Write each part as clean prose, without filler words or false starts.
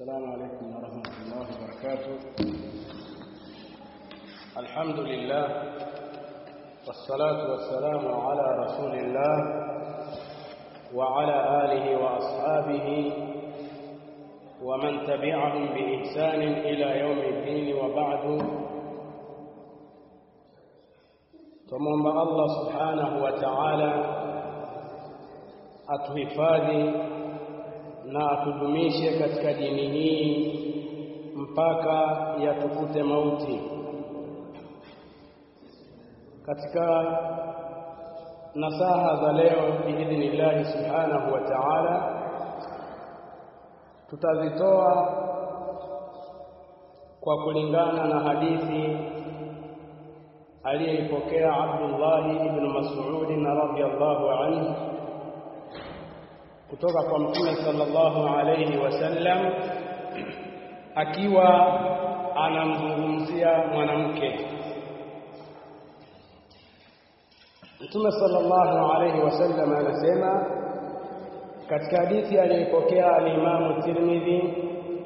السلام عليكم ورحمة الله وبركاته. الحمد لله والصلاة والسلام على رسول الله وعلى آله وأصحابه ومن تبعهم بإحسان إلى يوم الدين. وبعد، تمومba Allah subhanahu wa ta'ala atuhifadhi na atudumishe katika dini hii mpaka yatukute mauti. Katika nasaha za leo biidhnillah subhanahu wa ta'ala tutazitoa kwa kulingana na hadithi aliyepokea Abdullah ibn Mas'ud radhiyallahu anhu kutoka kwa Mtume sallallahu alayhi wasallam, akiwa anamzungumzia mwanamke. Mtume sallallahu alayhi wasallam anasema katika hadithi aliyopokea al-Imam Tirmidhi,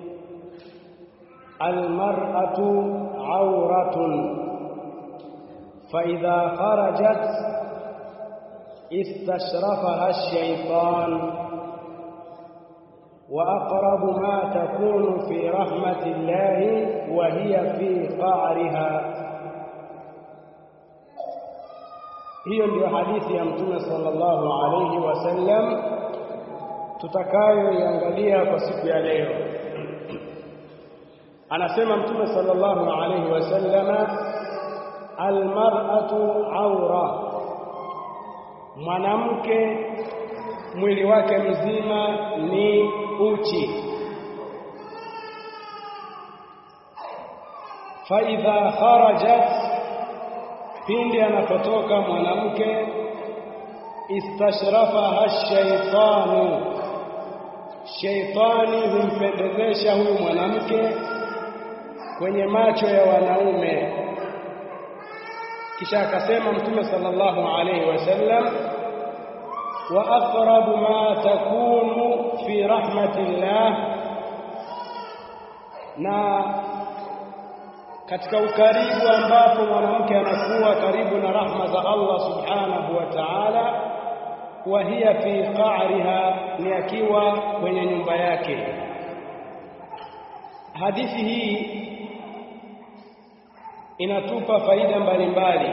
al-mar'atu 'awratun fa idha kharajat istashrafaha ash-shaytan وأقرب ما تكون في رحمة الله وهي في قعرها. hiyo ndio hadithi ya Mtume sallallahu alayhi wasallam tutakayoiangalia kwa siku ya leo. Anasema Mtume sallallahu alayhi wasallam, almar'atu awra, mwanamke mwili wake mzima ni uchi. Fa idha kharajat, pindi anapotoka mwanamke, istashrafaha ash-shaytanu, shaytani humpendezesha huyu mwanamke kwenye macho ya wanaume. Kisha akasema Mtume sallallahu alayhi wasallam, wa aqrabu ma takunu fi rahmatillah, na katika ukaribu ambapo mwanamke anakuwa karibu na rahma za Allah subhanahu wa ta'ala, wa hiya fi qa'riha, ni akiwa kwenye nyumba yake. Hadithi hii inatupa faida mbalimbali.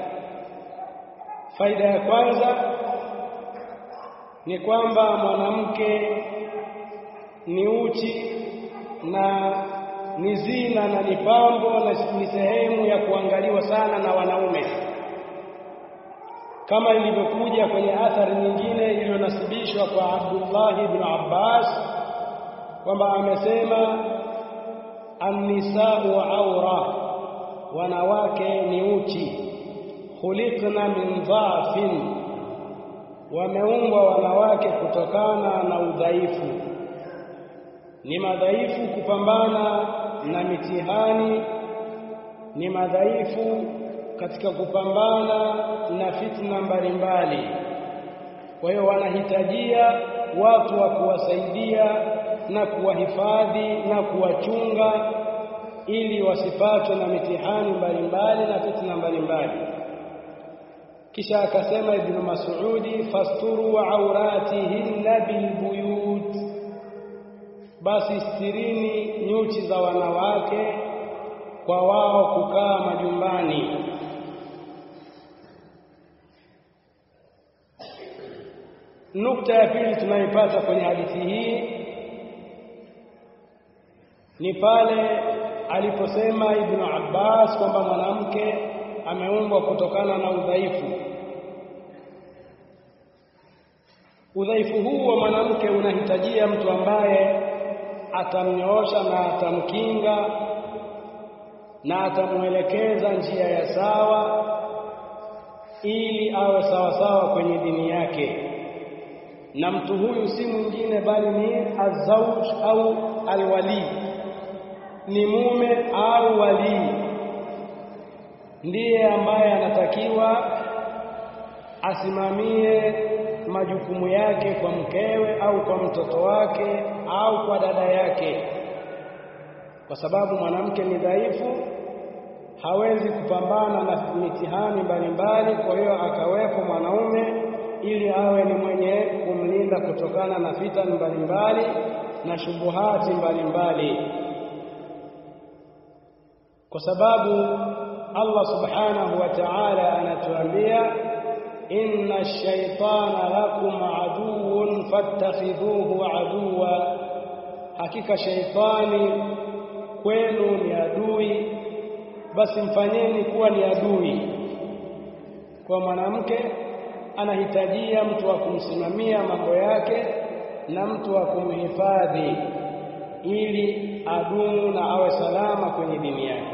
Faida ya kwanza ni kwamba mwanamke ni uchi na ni zina na ni pambo na ni sehemu ya kuangaliwa sana na wanaume, kama ilivyokuja kwenye athari nyingine iliyonasibishwa kwa Abdullah ibn Abbas kwamba amesema, an-nisa'u awra, wanawake ni uchi, khuliqna min dha'fin, wameumbwa wanawake kutokana na udhaifu, ni madhaifu kupambana na mitihani, ni madhaifu katika kupambana na fitna mbalimbali. Kwa hiyo wanahitajia watu wa kuwasaidia na kuwahifadhi na kuwachunga ili wasipatwe na mitihani mbalimbali na fitna mbalimbali. Kisha akasema Ibn Mas'ud, fasturu auratihinna bilbuyut, basi stirini nyuchi za wanawake kwa wao kukaa majumbani. Nukta ya pili tunaipata kwenye hadithi hii ni pale aliposema Ibn Abbas kwamba mwanamke ameumbwa kutokana na udhaifu. Udhaifu huu wa mwanamke unahitajia mtu ambaye atamnyoosha na atamkinga na atamuelekeza njia ya sawa ili awe sawa sawa kwenye dini yake. Na mtu huyu si mwingine bali ni azauj au alwali, ni mume au wali, ndiye ambaye anatakiwa asimamie majukumu yake kwa mkewe au kwa mtoto wake au kwa dada yake, kwa sababu mwanamke ni dhaifu, hawezi kupambana na mitihani mbalimbali. Kwa hiyo akawepo mwanaume ili awe ni mwenye kumlinda kutokana na fitani mbalimbali na shubuhati mbalimbali, kwa sababu Allah subhanahu wa ta'ala anatuambia inna ash-shaytana lakum aduwwun fattakhidhuhu aduwwa, hakika shaytani kwenu ni adui, basi mfanyeni kuwa ni adui. Kwa mwanamke anahitajia mtu wa kumsimamia mambo yake na mtu wa kumhifadhi ili adumu na awe salama kwenye dini yake.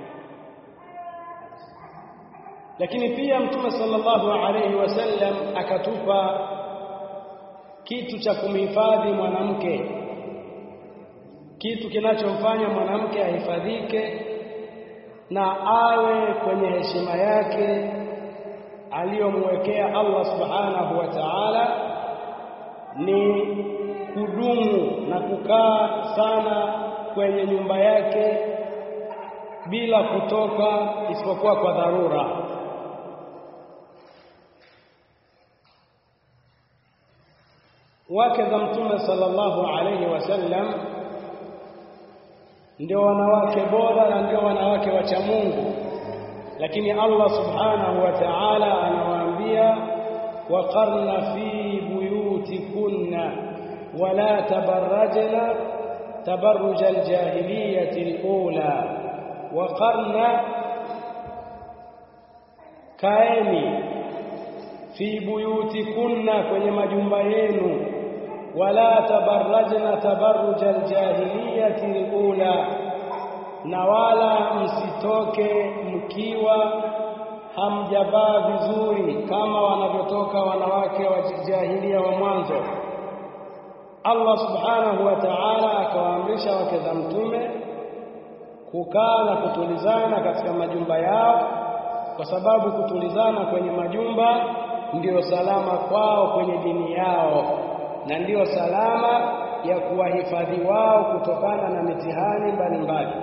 Lakini pia Mtume sallallahu alayhi wasallam akatupa kitu cha kumhifadhi mwanamke, kitu kinachomfanya mwanamke ahifadhike na awe kwenye heshima yake aliyomwekea Allah subhanahu wa ta'ala, ni kudumu na kukaa sana kwenye nyumba yake bila kutoka isipokuwa kwa dharura. Wake za Mtume sallallahu alayhi wasallam ndio wanawake bora na ndio wanawake wacha Mungu, lakini Allah subhanahu wa ta'ala anawaambia waqarna fi buyutikunna wala tabarrajna tabarruj aljahiliyyati alula, waqarna, kaeni, fi buyutikunna, kwenye majumba yenu, wala tabarrajna tabarruj aljahiliyyati alula, na wala msitoke mkiwa hamjavaa vizuri kama wanavyotoka wanawake wa jahilia wa mwanzo. Allah subhanahu wa ta'ala akawaamrisha wake za Mtume kukaa na kutulizana katika majumba yao, kwa sababu kutulizana kwenye majumba ndio salama kwao kwenye dini yao na ndio salama ya kuwahifadhi wao kutokana na mitihani mbalimbali.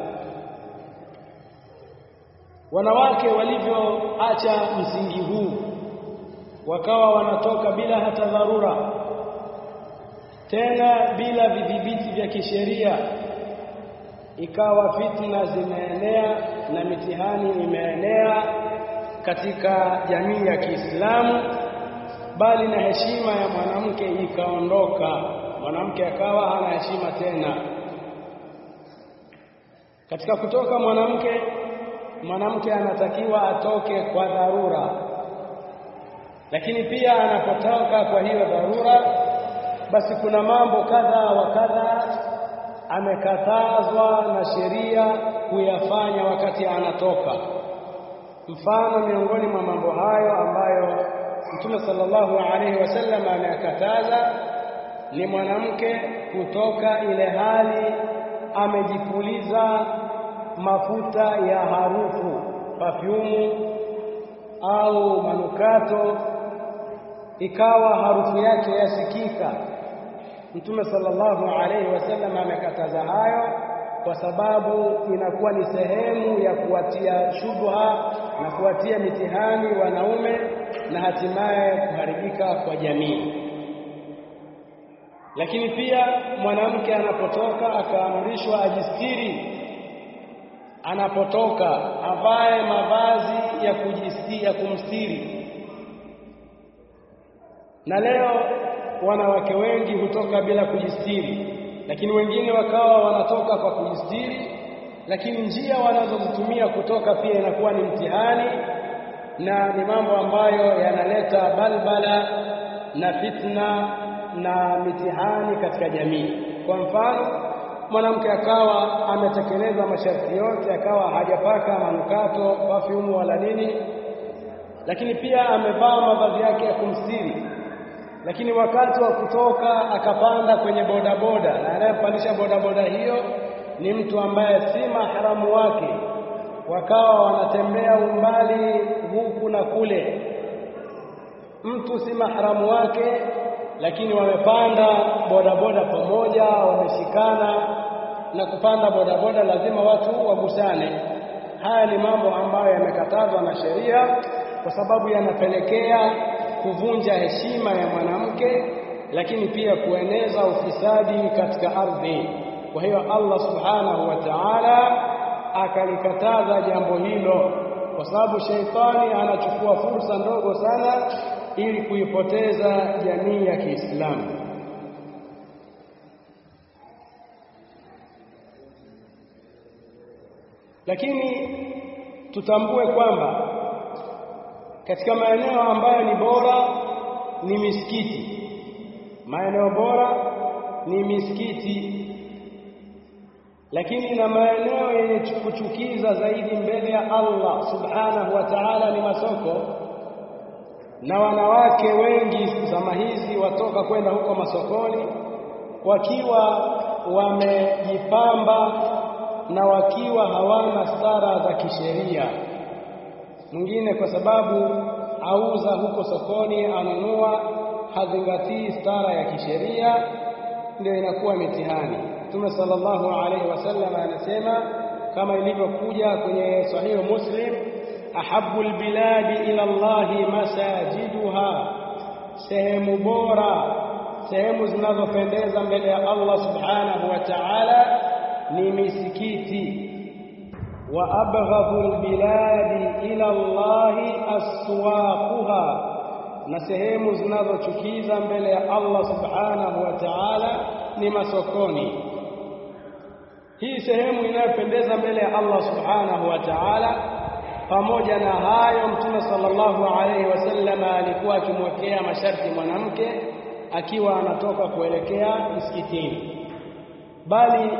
Wanawake walivyoacha msingi huu wakawa wanatoka bila hata dharura, tena bila vidhibiti vya kisheria, ikawa fitna zimeenea na mitihani imeenea katika jamii ya Kiislamu, bali na heshima ya mwanamke ikaondoka. Mwanamke akawa hana heshima tena. Katika kutoka mwanamke anatakiwa atoke kwa dharura, lakini pia anapotoka kwa hiyo dharura, basi kuna mambo kadha wa kadha amekatazwa na sheria kuyafanya wakati anatoka. Mfano miongoni mwa mambo hayo ambayo Mtume sallallahu alaihi wasallam amekataza ni mwanamke kutoka ile hali amejipuliza mafuta ya harufu, perfume au manukato, ikawa harufu yake yasikika. Mtume sallallahu alaihi wasallam amekataza hayo kwa sababu inakuwa ni sehemu ya kuwatia shubha na kuwatia mitihani wanaume na hatimaye kuharibika kwa jamii. Lakini pia mwanamke anapotoka akaamrishwa ajistiri, anapotoka avae mavazi ya kujistiri, ya kumstiri. Na leo wanawake wengi hutoka bila kujistiri, lakini wengine wakawa wanatoka kwa kujistiri, lakini njia wanazozitumia kutoka pia inakuwa ni mtihani na ni mambo ambayo yanaleta balbala na fitna na mitihani katika jamii. Kwa mfano, mwanamke akawa ametekeleza masharti yote, akawa hajapaka manukato, perfume wala nini, lakini pia amevaa mavazi yake ya kumstiri, lakini wakati wa kutoka akapanda kwenye bodaboda, na anayepandisha bodaboda hiyo ni mtu ambaye si maharamu wake, wakawa wanatembea umbali huku na kule, mtu si maharamu wake, lakini wamepanda bodaboda pamoja, wameshikana, na kupanda bodaboda lazima watu wagusane. Haya ni mambo ambayo yamekatazwa na sheria kwa sababu yanapelekea kuvunja heshima ya mwanamke, lakini pia kueneza ufisadi katika ardhi. Kwa hiyo Allah subhanahu wa ta'ala akalikataza jambo hilo, kwa sababu sheitani anachukua fursa ndogo sana ili kuipoteza jamii ya Kiislamu. Lakini tutambue kwamba katika maeneo ambayo ni bora ni misikiti, maeneo bora ni misikiti, lakini na maeneo yenye kuchukiza zaidi mbele ya Allah subhanahu wa ta'ala ni masoko. Na wanawake wengi zama hizi watoka kwenda huko masokoni wakiwa wamejipamba na wakiwa hawana stara za kisheria. Mwingine kwa sababu auza huko sokoni, anunua, hazingatii stara ya kisheria, ndio inakuwa mitihani. Mtume sallallahu alaihi wasallam anasema kama ilivyokuja kwenye sahihi Muslim, ahabbul biladi ila Allahi masajiduha, sehemu bora, sehemu zinazopendeza mbele ya Allah subhanahu wa ta'ala ni misikiti. Wa abghadul biladi ila Allahi aswaquha, na sehemu zinazochukiza mbele ya Allah subhanahu wa ta'ala ni masokoni. Hii sehemu inayopendeza mbele ya Allah subhanahu wa ta'ala. Pamoja na hayo, Mtume sallallahu alaihi wasallam alikuwa akimwekea masharti mwanamke akiwa anatoka kuelekea msikitini. Bali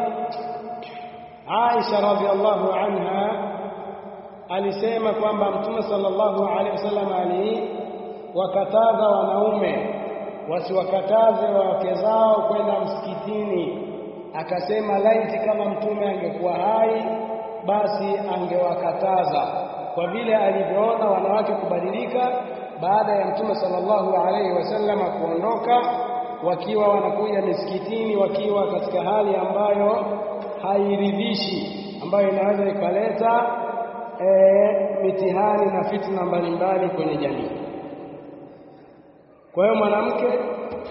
Aisha radhiallahu anha alisema kwamba Mtume sallallahu alaihi wasallam aliwakataza wanaume wasiwakataze wake zao kwenda msikitini. Akasema laiti kama Mtume angekuwa hai basi angewakataza, kwa vile alivyoona wanawake kubadilika baada ya Mtume sallallahu alaihi wasallam kuondoka, wakiwa wanakuja misikitini wakiwa katika hali ambayo hairidhishi, ambayo inaweza ikaleta mitihani na fitna mbalimbali kwenye jamii. Kwa hiyo mwanamke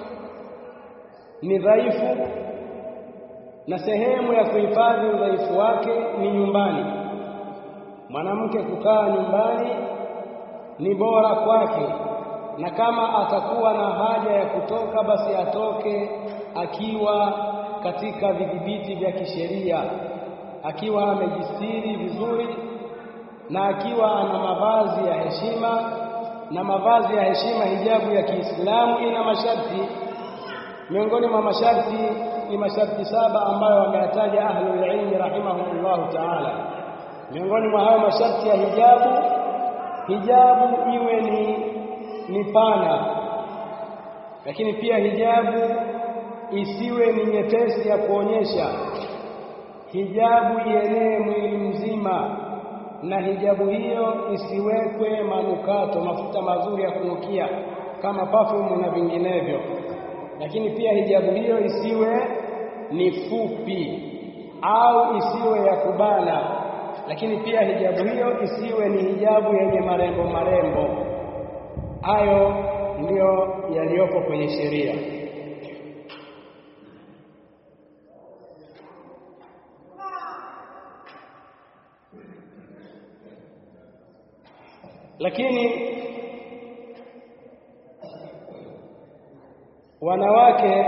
ni dhaifu, na sehemu ya kuhifadhi udhaifu wake ni nyumbani. Mwanamke kukaa nyumbani ni bora kwake, na kama atakuwa na haja ya kutoka basi atoke akiwa katika vidhibiti vya kisheria, akiwa amejistiri vizuri na akiwa ana mavazi ya heshima. Na mavazi ya heshima, hijabu ya Kiislamu ina masharti. Miongoni mwa masharti ni masharti 7 ambayo wameyataja ahlul ilmi rahimahumullah ta'ala. Miongoni mwa hayo masharti ya hijabu iwe ni pana, lakini pia hijabu isiwe ni nyepesi ya kuonyesha. Hijabu ienee mwili mzima, na hijabu hiyo isiwekwe manukato, mafuta mazuri ya kunukia kama perfume na vinginevyo. Lakini pia hijabu hiyo isiwe ni fupi au isiwe ya kubana. Lakini pia hijabu hiyo isiwe ni hijabu yenye marembo marembo. Hayo ndio yaliyopo kwenye sheria. Lakini wanawake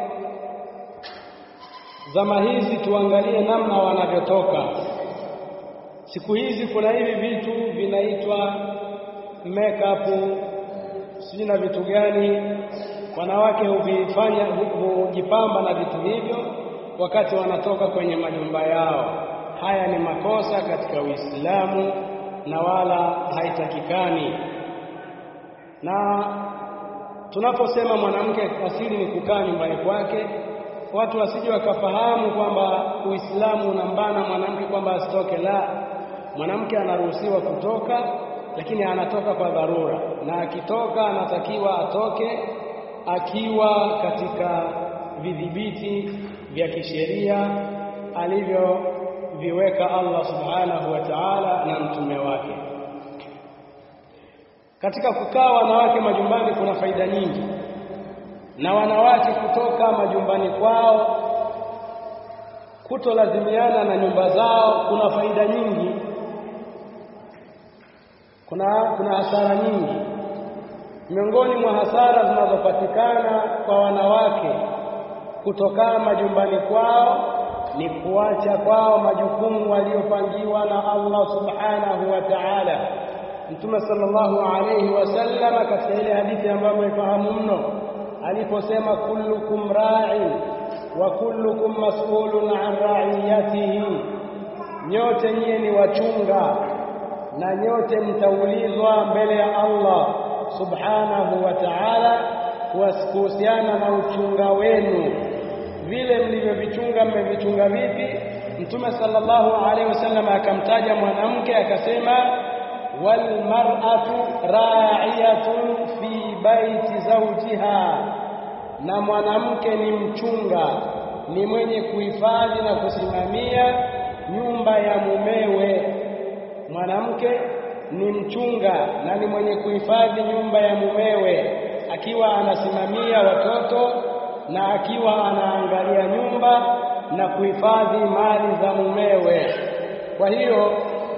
zama hizi tuangalie namna wanavyotoka. Siku hizi kuna hivi vitu vinaitwa makeup, sijui na vitu gani. Wanawake hujipamba na vitu hivyo wakati wanatoka kwenye majumba yao. Haya ni makosa katika Uislamu na wala haitakikani. Na tunaposema mwanamke asili ni kukaa nyumbani kwake, watu wasije wakafahamu kwamba Uislamu unambana mwanamke kwamba asitoke. La, mwanamke anaruhusiwa kutoka, lakini anatoka kwa dharura, na akitoka anatakiwa atoke akiwa katika vidhibiti vya kisheria, alivyoviweka Allah subhanahu wa ta'ala na mtume wake. Katika kukaa wanawake majumbani kuna faida nyingi, na wanawake kutoka majumbani kwao kutolazimiana na nyumba zao kuna faida nyingi, kuna hasara nyingi. Miongoni mwa hasara zinazopatikana kwa wanawake kutoka majumbani kwao ni kuacha kwao majukumu waliopangiwa na Allah subhanahu wa ta'ala. Mtume sallallahu alayhi wasallam katika ile hadithi ambayo mmefahamu mno aliposema kullukum ra'in wa kullukum mas'ulun an ra'iyatihi, nyote nyie ni wachunga na nyote mtaulizwa mbele ya Allah subhanahu wa ta'ala kuhusiana na uchunga wenu. Vile mlivyovichunga mmevichunga vipi? Mtume sallallahu alaihi wasallam akamtaja mwanamke akasema wal mar'atu ra'iyatun fi baiti zawjiha, na mwanamke ni mchunga, ni mwenye kuhifadhi na kusimamia nyumba ya mumewe. Mwanamke ni mchunga na ni mwenye kuhifadhi nyumba ya mumewe, akiwa anasimamia watoto na akiwa anaangalia nyumba na kuhifadhi mali za mumewe. Kwa hiyo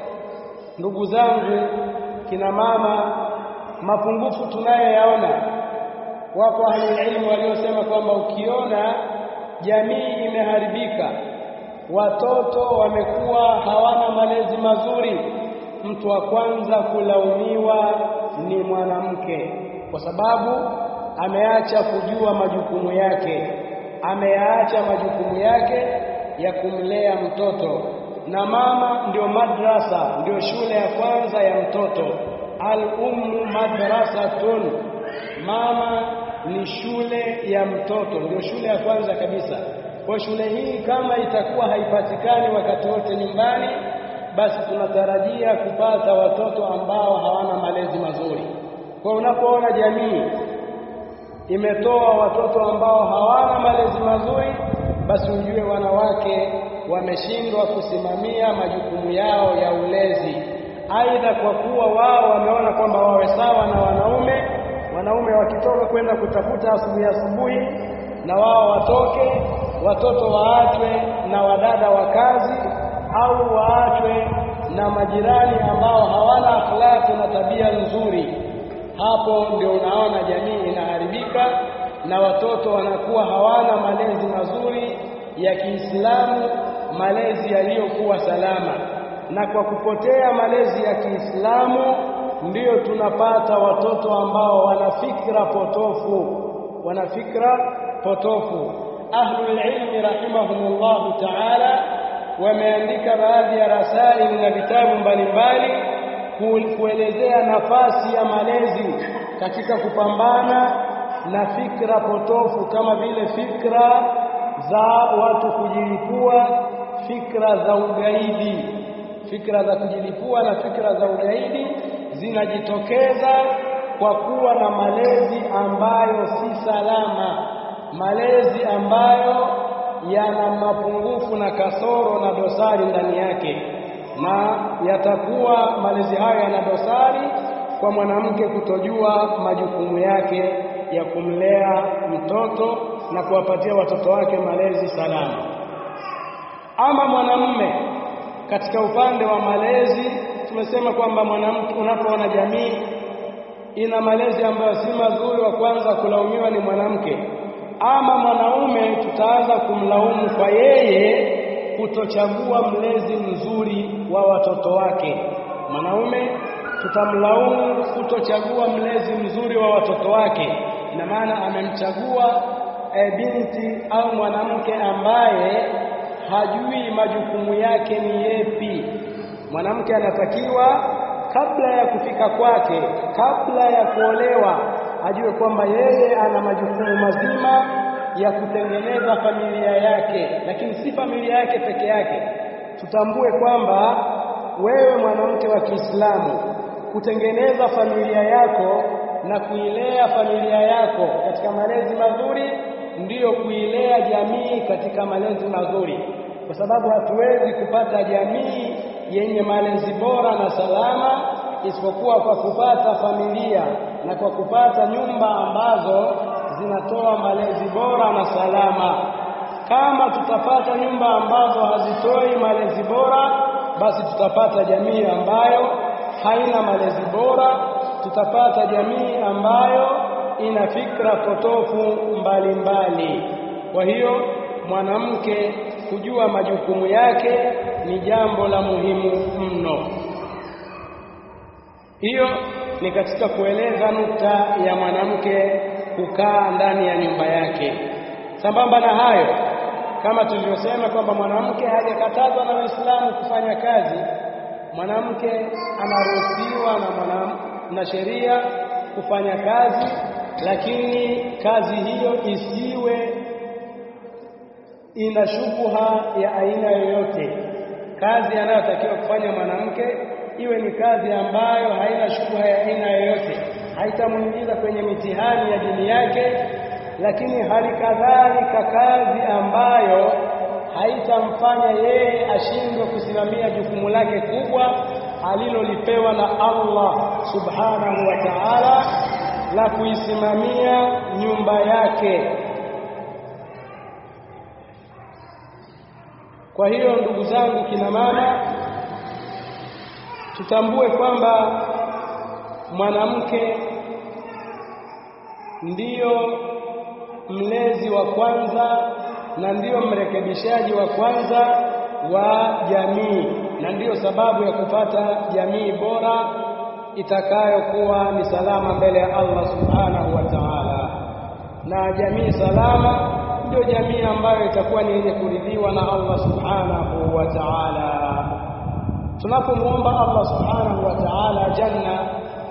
ndugu zangu kina mama, mapungufu tunayoyaona, wako ahli waliosema kwamba ukiona jamii imeharibika, watoto wamekuwa hawana malezi mazuri, mtu wa kwanza kulaumiwa ni mwanamke, kwa sababu ameacha kujua majukumu yake, ameacha majukumu yake ya kumlea mtoto. Na mama ndio madrasa, ndio shule ya kwanza ya mtoto. Al-ummu madrasatun, mama ni shule ya mtoto, ndio shule ya kwanza kabisa. Kwa shule hii kama itakuwa haipatikani wakati wote nyumbani, basi tunatarajia kupata watoto ambao hawana malezi mazuri. Kwa unapoona jamii imetoa watoto ambao hawana malezi mazuri, basi ujue wanawake wameshindwa kusimamia majukumu yao ya ulezi. Aidha kwa kuwa wao wameona kwamba wawe sawa na wanaume wakitoka kwenda kutafuta asubuhi na wao watoke, watoto waachwe na wadada wa kazi au waachwe na majirani ambao hawana akhlaki na tabia nzuri. Hapo ndio unaona jamii inaharibika na watoto wanakuwa hawana malezi mazuri ya Kiislamu, malezi yaliyokuwa salama. Na kwa kupotea malezi ya Kiislamu ndiyo tunapata watoto ambao wana fikra potofu. Ahlul ilmi rahimahumullah ta'ala wameandika baadhi ya rasaili na vitabu mbalimbali kuelezea nafasi ya malezi katika kupambana na fikra potofu, kama vile fikra za watu kujilipua, fikra za ugaidi. Fikra za kujilipua na fikra za ugaidi zinajitokeza kwa kuwa na malezi ambayo si salama, malezi ambayo yana mapungufu na kasoro na dosari ndani yake. Na yatakuwa malezi hayo yana dosari kwa mwanamke kutojua majukumu yake ya kumlea mtoto na kuwapatia watoto wake malezi salama. Ama mwanamume katika upande wa malezi, tumesema kwamba mwanamke, unapoona jamii ina malezi ambayo si mazuri, wa kwanza kulaumiwa ni mwanamke. Ama mwanaume tutaanza kumlaumu kwa yeye kutochagua mlezi mzuri wa watoto wake. Mwanaume tutamlaumu kutochagua mlezi mzuri wa watoto wake, ina maana amemchagua binti au mwanamke ambaye hajui majukumu yake ni yepi. Mwanamke anatakiwa kabla ya kufika kwake, kabla ya kuolewa, ajue kwamba yeye ana majukumu mazima ya kutengeneza familia yake, lakini si familia yake peke yake. Tutambue kwamba wewe mwanamke wa Kiislamu, kutengeneza familia yako na kuilea familia yako katika malezi mazuri ndiyo kuilea jamii katika malezi mazuri. kwa sababu hatuwezi kupata jamii yenye malezi bora na salama isipokuwa kwa kupata familia na kwa kupata nyumba ambazo zinatoa malezi bora na salama. Kama tutapata nyumba ambazo hazitoi malezi bora, basi tutapata jamii ambayo haina malezi bora, tutapata jamii ambayo ina fikra potofu mbalimbali. Kwa hiyo mwanamke kujua majukumu yake ni jambo la muhimu mno. Hiyo ni katika kueleza nukta ya mwanamke kukaa ndani ya nyumba yake. Sambamba na hayo, kama tulivyosema kwamba mwanamke hajakatazwa na Uislamu kufanya kazi, mwanamke anaruhusiwa na sheria kufanya kazi, lakini kazi hiyo isiwe ina shubha ya aina yoyote. Kazi anayotakiwa kufanya mwanamke iwe ni kazi ambayo haina shubha ya aina yoyote, haitamuingiza kwenye mitihani ya dini yake, lakini hali kadhalika kazi ambayo haitamfanya yeye ashindwe kusimamia jukumu lake kubwa alilolipewa na Allah subhanahu wa ta'ala la kuisimamia nyumba yake. Kwa hiyo ndugu zangu kina mama, tutambue kwamba mwanamke ndiyo mlezi wa kwanza na ndiyo mrekebishaji wa kwanza wa jamii, na ndiyo sababu ya kupata jamii bora itakayokuwa ni salama mbele ya Allah subhanahu wa ta'ala. Na jamii salama ndio jamii ambayo itakuwa ni yenye kuridhiwa na Allah subhanahu wa ta'ala. Tunapomwomba Allah subhanahu wa ta'ala janna,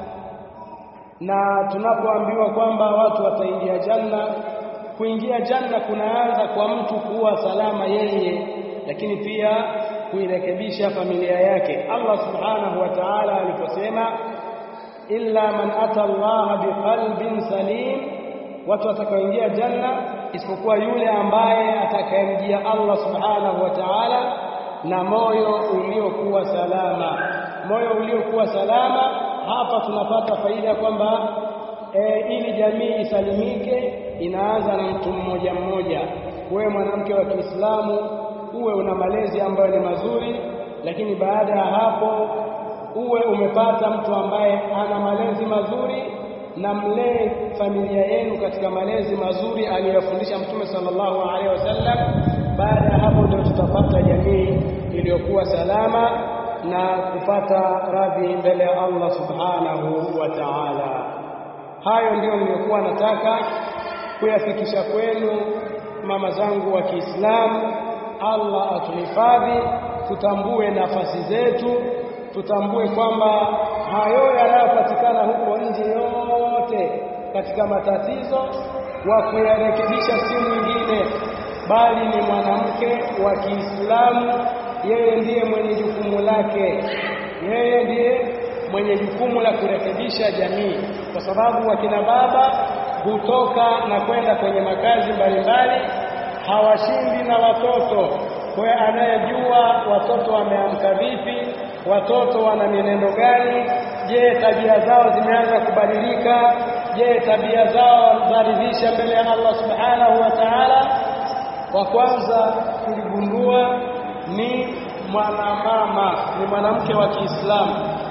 na tunapoambiwa kwamba watu wataingia janna, kuingia janna kunaanza kwa mtu kuwa salama yeye, lakini pia kuirekebisha familia yake. Allah subhanahu wa ta'ala aliposema illa man ata Allah biqalbin salim, watu watakaoingia janna isipokuwa yule ambaye atakayemjia Allah subhanahu wa ta'ala na moyo uliokuwa salama. Moyo uliokuwa salama, hapa tunapata faida kwamba ili jamii isalimike inaanza na mtu mmoja mmoja. Wewe mwanamke wa Kiislamu uwe una malezi ambayo ni mazuri, lakini baada ya hapo uwe umepata mtu ambaye ana malezi mazuri, na mlee familia yenu katika malezi mazuri aliyofundisha Mtume sallallahu alaihi wasallam. Baada ya hapo ndio tutapata jamii iliyokuwa salama na kupata radhi mbele ya Allah subhanahu wa ta'ala. Hayo ndio nilikuwa nataka kuyafikisha kwenu mama zangu wa Kiislamu. Allah atuhifadhi, tutambue nafasi zetu, tutambue kwamba hayo yanayopatikana huko nje yote katika matatizo wa kuyarekebisha si mwingine bali ni mwanamke wa Kiislamu. Yeye ndiye mwenye jukumu lake, yeye ndiye mwenye jukumu la kurekebisha jamii, kwa sababu wakina baba hutoka na kwenda kwenye makazi mbalimbali, hawashindi na watoto. Kwa anayejua watoto wameamka vipi, watoto wana mienendo gani, je tabia zao zimeanza kubadilika, je tabia zao zaridhisha mbele ya Allah subhanahu wa ta'ala. Wa kwanza kuligundua ni mwanamama, ni mwanamke wa Kiislamu.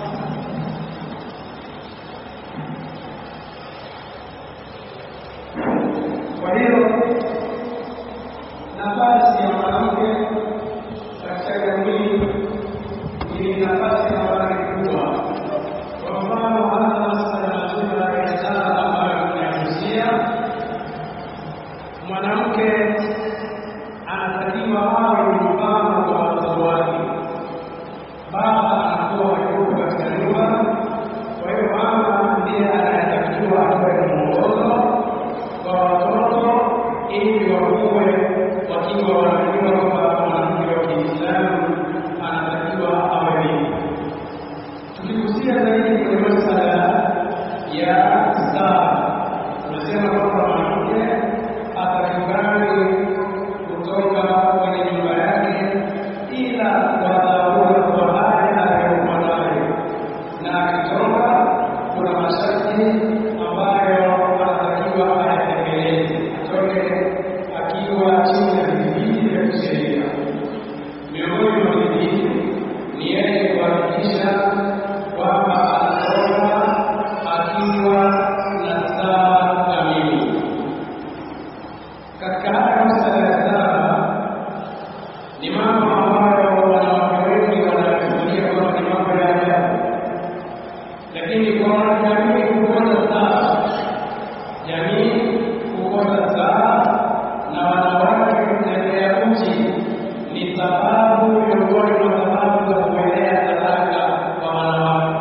Kwa hiyo nafasi ya mwanamke katika jamii ni nafasi ya kubwa. Kwa mfano hata masala ya sala ambayo tunayohusia, mwanamke anatakiwa awe ni mfano kwa watoto wake. Baba anakuwa yuko katika nyumba, kwa hiyo mama ndiye anayetakiwa awe mwongozo kwa watoto ili wakuwe wakiwa wanajua kwamba mwanamke wa Kiislamu anatakiwa awe nini. Tukigusia zaidi kwenye masuala ya saa, tunasema kwamba mwanamke atakikani kutoka kwenye nyumba masala ya sala ni mambo ambayo wanawake wengi wanachukulia kama ni mambo ya ajabu, lakini kwa jamii kukosa sala, jamii kukosa sala na wanawake kutembea uchi ni sababu miongoni mwa sababu za kuenea talaka kwa wanawake.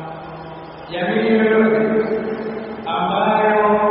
Jamii yoyote ambayo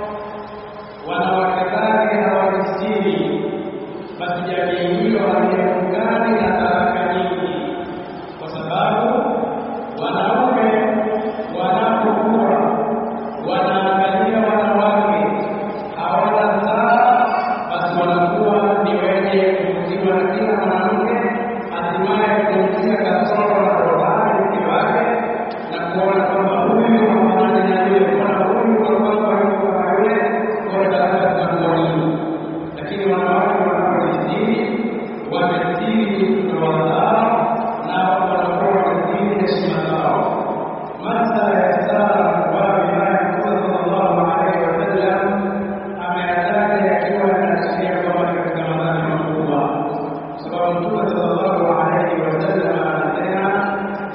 wanawake zake hawajistiri, basi jamii hiyo haiepukani na talaka nyingi, kwa sababu wanaume wanapokuwa wanaangalia wanawake hawana saa, basi wanakuwa ni wenye kuvutiwa na kila mwanamke, hatimaye kumtia kasoro na rohani mke wake na kuona kwamba huyu hafanani na yule, kuona huyu kwamba yuko kama yule, kwa talaka zinakuwa nyingi. Lakini wanawake wanapojistiri, wamestiri ndoa zao na wanakuwa wamestiri heshima zao. Masala ya sala ambayo Mtume sallallahu alaihi wasallam ameyataja yakiwa yanaashiria kwamba katika madhambi makubwa, kwa sababu Mtume sallallahu alaihi wasallam anasema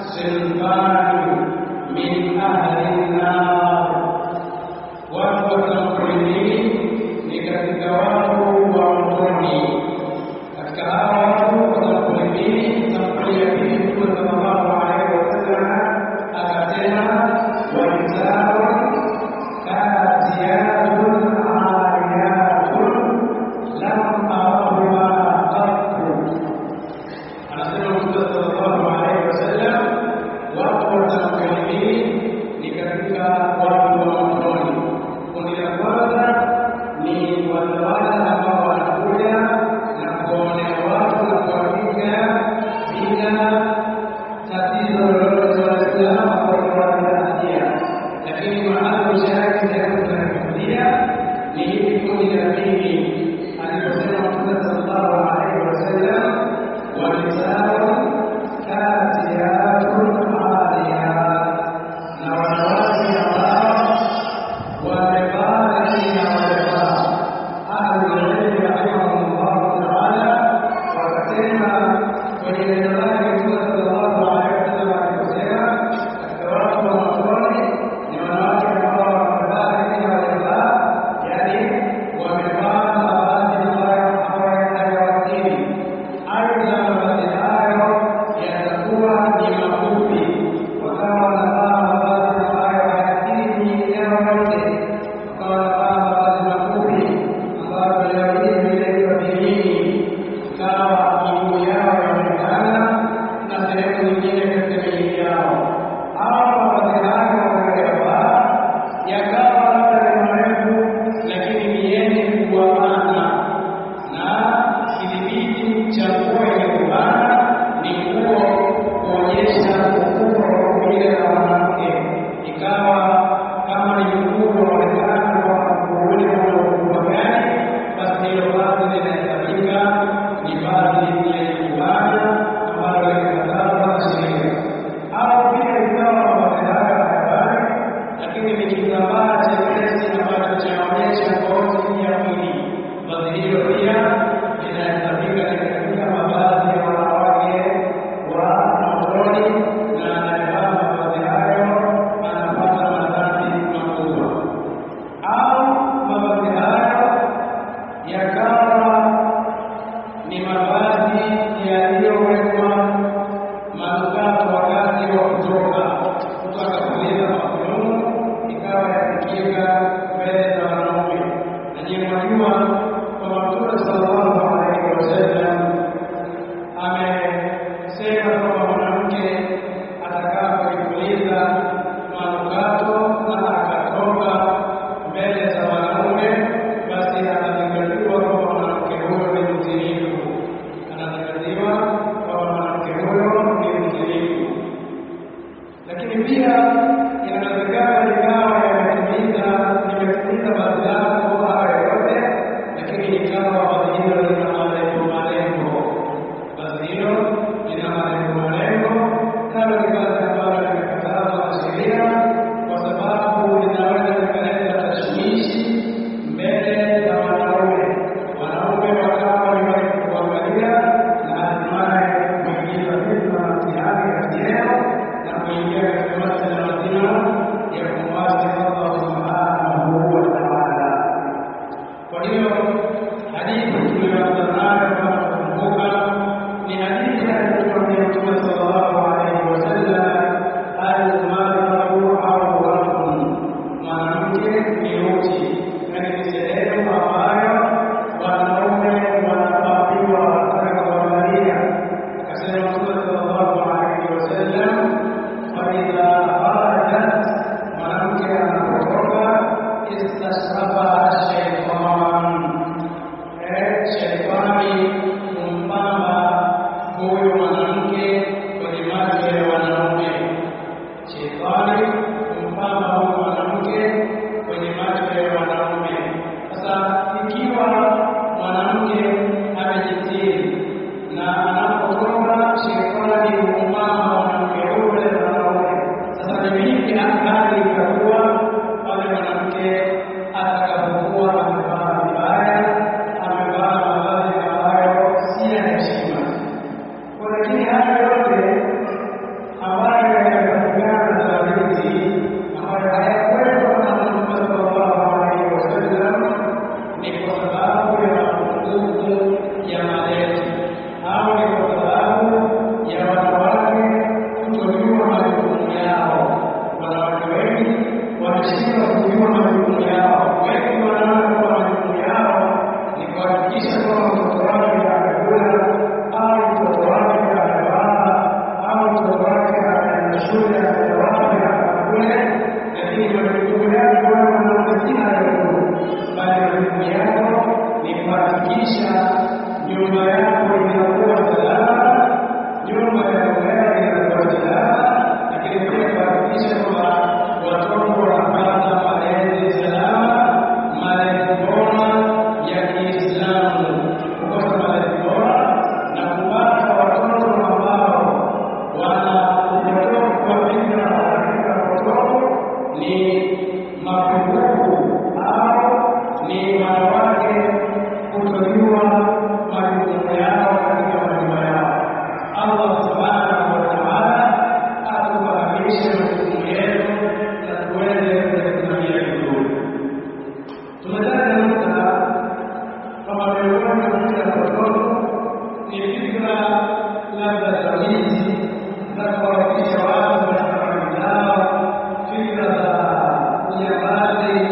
sinfani min ahli an-nar, watu wanaokuamini ni katika watu wa motoni. Katika hawa watu wanaokuamini, sampuli ya pili, Mtume sallallahu alaihi wasallam akasema walizao kasiyatun ariyatun lam arahuma qattu. Anasema Mtume sallallahu alaihi wasallam watu wanaokuamini ni katika watu wa motoni. Kundi la kwanza ni wanawake ambao wanakuja na kuonea watu na kuwapiga bila tatizo lolote Waislamu kwa kuwatia, lakini mahali shahidi ya kutunakudia ni hili kundi la pili aliposema Mtume sallallahu alaihi wasallam walisao kasiyatun ariyat, na wanawake ambao wamevaa lakini hawajavaa. Ahlul-ilm rahimahumullah taala wakasema kwenye neno lake Mtume sallallahu alaihi wasallam aliposema katika watu wa motoni ni wanawake ambao wamevaa lakini hawajavaa, yaani wamevaa mavazi ambayo hayawastiri. Aidha mavazi hayo yatakuwa ni mafupi, wakawa wanavaa mavazi ambayo hayastiri miili yao yote, wakawa wanavaa mavazi mafupi ambayo leo hii vinaitwa vinini, ikawa miguu yao yaonekana na sehemu nyingine katika miili yao. Hawa mavazi hayo wanayovaa yakawa labda ni marefu, lakini ni yenye kuamana, na kidhibiti cha nguo yenye kubana ni nguo kuonyesha ukubwa wa umbile la mwanamke. Ikawa kama ni ukubwa unaonekana kwa kuuli kwa ukubwa gani, basi hilo vazi linahesabika ni vazi lenye kubana ambalo linakatazwa na sheria. Au pia ikawa mavazi hayo hayavai, lakini ni kitambaa chepesi ambacho kinaonyesha ngozi ya mwili, vazi hilo pia linahesabika ni katika mavazi ya wanawake wa motoni, na anayevaa mavazi hayo anapata madhambi makubwa. Au mavazi hayo yakawa ni mavazi yaliyowekwa manukato wakati wa kutoka, mtu akapuliza mafunumu ikawa yasikika mbele za wanaume. Na je, mwajua kwamba Mtume sallallahu alaihi wasallam amesema kwamba mwanamke atakapoipuliza manukato na akatoka mbele za wanaume, basi anazingatiwa kwamba mwanamke huyo ni mzinifu, anazingatiwa kwamba mwanamke huyo ni mzinifu. Lakini pia inawezekana ikawa nimetimiza vazi lako hayo yote, lakini ikawa vazi hilo lina malengo. Vazi hilo lina malengo kama ni vazi ambalo limekatazwa na sheria, kwa sababu linaweza likaleta tashwishi mbele za wanaume. Wanaume kuhakikisha nyumba yako inakuwa salama, nyumba yako inakuwa salama, lakini pia kuhakikisha kwamba watoto wanapata malezi salama, malezi bora ya Kiislamu, kupata malezi bora na kupata watoto ambao wana upotofu wa fikra katika watoto ni mapungufu au ni wanawake kutojua majukumu yao katika majumba yao. Allah subhanahu wa ta'ala atufahamishe majukumu yetu na tuweze kuyasimamia vizuri. Tunataka nukta kama miongoni mwa vitu vya watoto ni fikra labda za wizi za kuwafikisha watu katika majumba yao, fikra za ujambazi,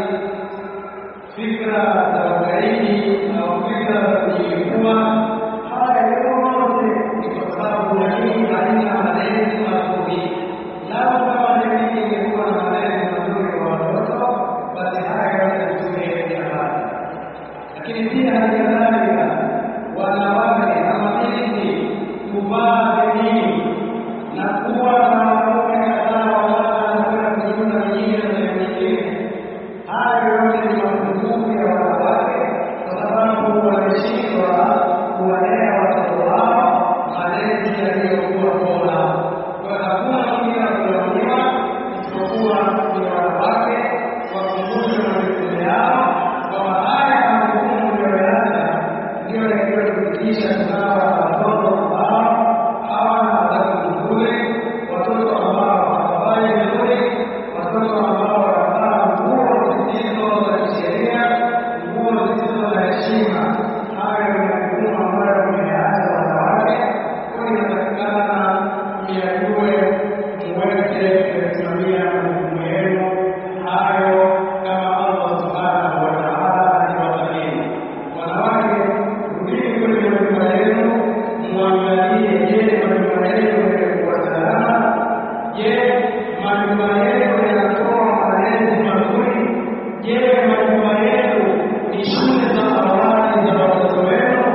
fikra za ugaidi au fikra za kujilipua. Haya yote ni kwa sababu jamii haina malezi mazuri. Lau kama jamii ingekuwa na malezi mazuri kwa watoto, basi haya yote tusingeyaona. Lakini pia halikadhalika wanawake na mabinti kuvaa dini na kuwa na wanaume kadhaa wanakwenda kujiunga mingine na sehemu nyingine. Hayo yote ni mapungufu ya wanawake, kwa sababu wameshindwa kuwalea watoto wao malezi yaliyokuwa bora. Kwa hakuna mwingine kulaumiwa isipokuwa ni wanawake, wakumbushwe majukumu yao, kwamba haya majukumu mliyoyaacha ndio yaliyotufikisha tukawa na watoto ambao hawana adabu nzuri, watoto ambao hawafai vizuri, watoto ambao wanavaa nguo zisizo za kisheria, nguo zisizo za heshima. Hayo ni majukumu ambayo mmeyaacha wanawake, kwa hiyo inatakikana myajue, muweze kuyasimamia majukumu yenu hayo kama Allah subhanahu wa ta'ala aliwabariki. Wanawake, rudini kwenye majumba yenu, muangalie, je, majumba yenu yanakuwa salama? Je, majumba yenu yanatoa malezi mazuri? Je, majumba yenu ni shule za awali za watoto wenu,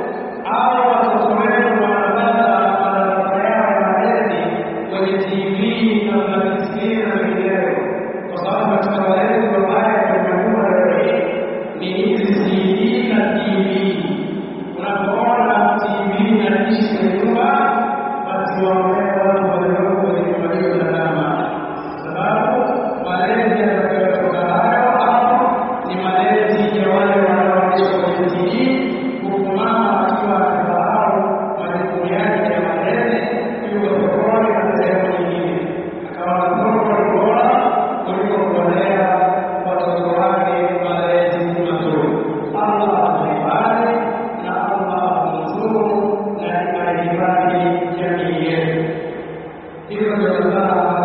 au watoto wenu wanapata madarasa yao ya malezi kwenye TV na kusikiliza na vinginevyo? Kwa sababu katika malezi mabaya kwenye majumba leo hii ni hizi CD na TV. Unapoona TV na dishi kwenye nyumba, basi waombea watu walioko kwenye nyumba hiyo salama, sababu malezi yatakayotoka hayo hapo ni malezi ya wale wanaoonyeshwa kwenye TV, huku mama akiwa akisahau majukumu yake ya malezi, yuko sokoni na sehemu nyingine, akawa mtoto ni bora kuliko kuwalea watoto wake malezi mazuri. Allah atuhifadhi na Allah atunusuru na aihifadhi jamii yetu. Hivyo ndio